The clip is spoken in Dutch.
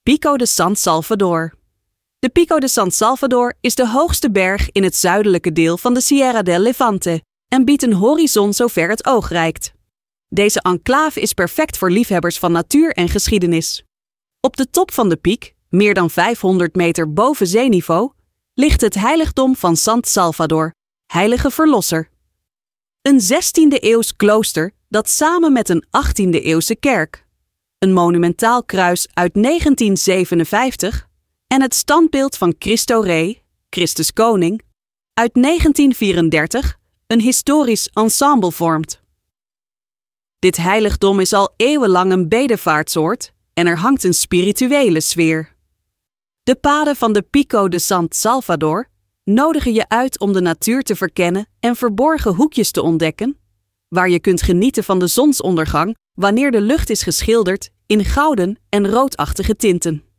Pico de San Salvador. De Pico de San Salvador is de hoogste berg in het zuidelijke deel van de Sierra del Levante en biedt een horizon zover het oog reikt. Deze enclave is perfect voor liefhebbers van natuur en geschiedenis. Op de top van de piek, meer dan 500 meter boven zeeniveau, ligt het heiligdom van Sant Salvador, Heilige Verlosser. Een 16e-eeuws klooster dat samen met een 18e-eeuwse kerk, een monumentaal kruis uit 1957 en het standbeeld van Cristo Rey, Christus Koning, uit 1934 een historisch ensemble vormt. Dit heiligdom is al eeuwenlang een bedevaartsoord en er hangt een spirituele sfeer. De paden van de Pico de San Salvador nodigen je uit om de natuur te verkennen en verborgen hoekjes te ontdekken, waar je kunt genieten van de zonsondergang wanneer de lucht is geschilderd in gouden en roodachtige tinten.